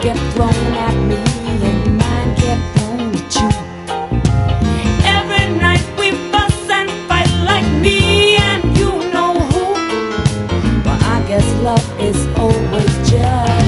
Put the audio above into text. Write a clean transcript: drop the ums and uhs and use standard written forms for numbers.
kept thrown at me and mine kept thrown at you. Every night we fuss and fight like me and you know who. But I guess love is always just